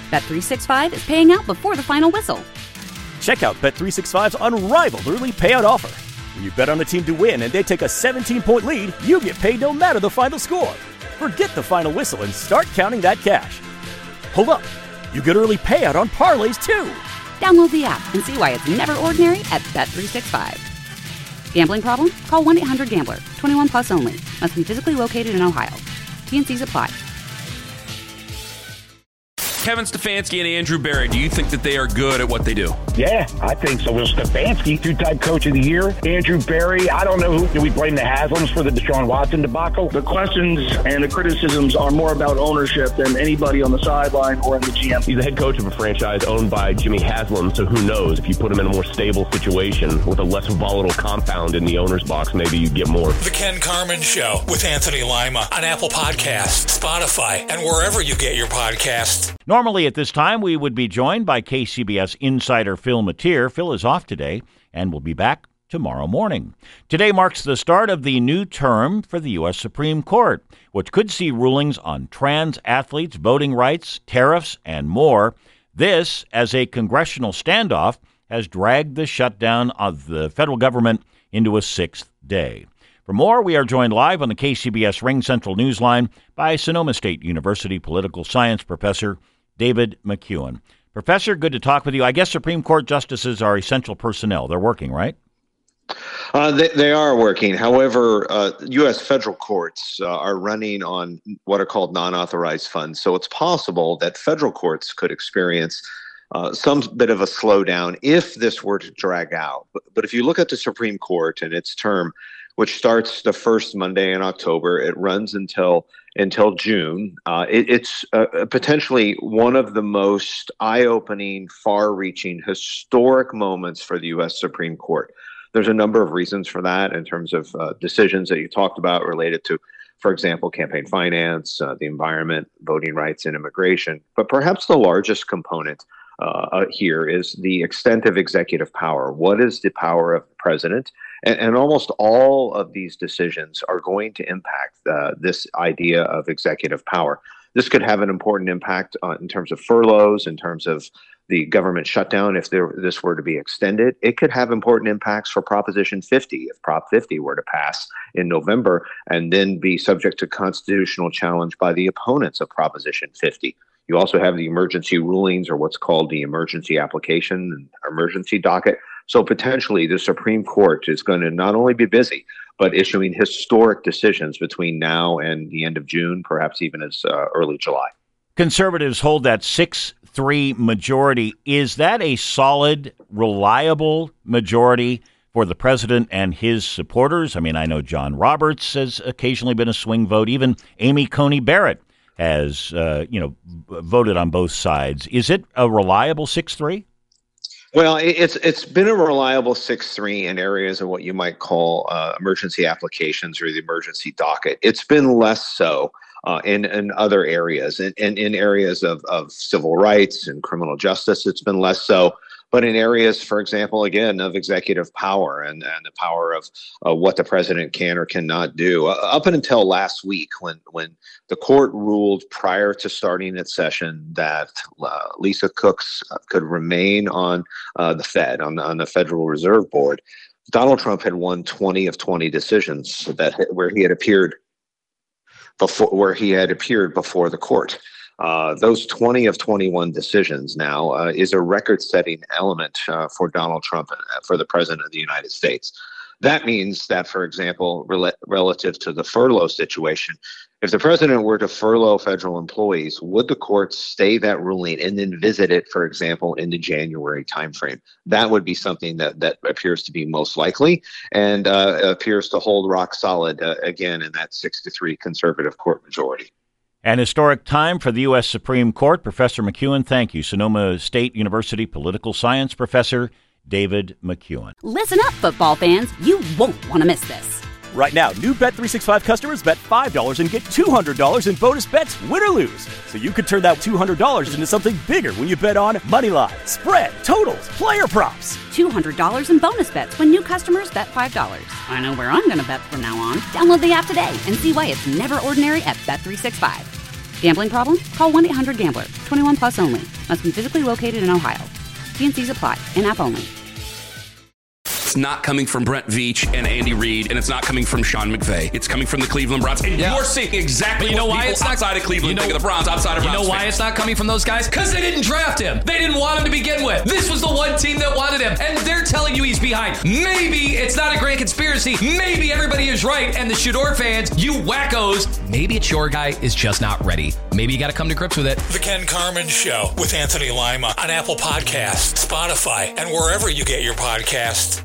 Bet365 is paying out before the final whistle. Check out Bet365's unrivaled early payout offer. When you bet on a team to win and they take a 17-point lead, you get paid no matter the final score. Forget the final whistle and start counting that cash. Hold up. You get early payout on parlays, too. Download the app and see why it's never ordinary at Bet365. Gambling problem? Call 1-800-GAMBLER. 21 plus only. Must be physically located in Ohio. T&Cs apply. Kevin Stefanski and Andrew Berry, do you think that they are good at what they do? Yeah, I think so. Well, Stefanski, two-time coach of the year. Andrew Berry, I don't know who. Do we blame the Haslams for the Deshaun Watson debacle? The questions and the criticisms are more about ownership than anybody on the sideline or in the GM. He's the head coach of a franchise owned by Jimmy Haslam, so who knows? If you put him in a more stable situation with a less volatile compound in the owner's box, maybe you get more. The Ken Carman Show with Anthony Lima on Apple Podcasts, Spotify, and wherever you get your podcasts. Normally at this time, we would be joined by KCBS insider Phil Matier. Phil is off today and will be back tomorrow morning. Today marks the start of the new term for the U.S. Supreme Court, which could see rulings on trans athletes, voting rights, tariffs, and more. This, as a congressional standoff, has dragged the shutdown of the federal government into a sixth day. For more, we are joined live on the KCBS Ring Central Newsline by Sonoma State University political science professor David McEwen. Professor, good to talk with you. I guess Supreme Court justices are essential personnel. They're working, right? They are working. However, U.S. federal courts are running on what are called non-authorized funds. So it's possible that federal courts could experience some bit of a slowdown if this were to drag out. But if you look at the Supreme Court and its term, which starts the first Monday in October, it runs until June. It's potentially one of the most eye-opening, far-reaching, historic moments for the U.S. Supreme Court. There's a number of reasons for that in terms of decisions that you talked about related to, for example, campaign finance, the environment, voting rights, and immigration. But perhaps the largest component here is the extent of executive power. What is the power of the president? And almost all of these decisions are going to impact this idea of executive power. This could have an important impact in terms of furloughs, in terms of the government shutdown if this were to be extended. It could have important impacts for Proposition 50 if Prop 50 were to pass in November and then be subject to constitutional challenge by the opponents of Proposition 50. You also have the emergency rulings, or what's called the emergency application and emergency docket. So potentially the Supreme Court is going to not only be busy, but issuing historic decisions between now and the end of June, perhaps even as early July. Conservatives hold that 6-3 majority. Is that a solid, reliable majority for the president and his supporters? I mean, I know John Roberts has occasionally been a swing vote. Even Amy Coney Barrett has, voted on both sides. Is it a reliable 6-3? Well, it's been a reliable 6-3 in areas of what you might call emergency applications or the emergency docket. It's been less so in other areas. And in areas of civil rights and criminal justice, it's been less so. But in areas, for example, again, of executive power and the power of what the president can or cannot do. Up until last week, when the court ruled prior to starting its session that Lisa Cooks could remain on the Fed, on the Federal Reserve Board, Donald Trump had won 20 of 20 decisions where he had appeared before the court. Those 20 of 21 decisions now is a record-setting element for Donald Trump, for the President of the United States. That means that, for example, relative to the furlough situation, if the president were to furlough federal employees, would the courts stay that ruling and then visit it, for example, in the January timeframe? That would be something that appears to be most likely and appears to hold rock solid, again, in that 6-3 conservative court majority. An historic time for the U.S. Supreme Court. Professor McEwen, thank you. Sonoma State University political science professor David McEwen. Listen up, football fans. You won't want to miss this. Right now, new Bet365 customers bet $5 and get $200 in bonus bets, win or lose. So you could turn that $200 into something bigger when you bet on money line, spread, totals, player props. $200 in bonus bets when new customers bet $5. I know where I'm going to bet from now on. Download the app today and see why it's never ordinary at Bet365. Gambling problem? Call 1-800-GAMBLER. 21 plus only. Must be physically located in Ohio. T&Cs apply. In-app only. It's not coming from Brent Veach and Andy Reid, and it's not coming from Sean McVay. It's coming from the Cleveland Browns. And you're seeing exactly what people outside of Cleveland think of the Browns, outside of Browns. You know why it's not coming from those guys? Because they didn't draft him. They didn't want him to begin with. This was the one team that wanted him, and they're telling you he's behind. Maybe it's not a grand conspiracy. Maybe everybody is right, and the Shador fans, you wackos, maybe it's your guy is just not ready. Maybe you got to come to grips with it. The Ken Carman Show with Anthony Lima on Apple Podcasts, Spotify, and wherever you get your podcasts.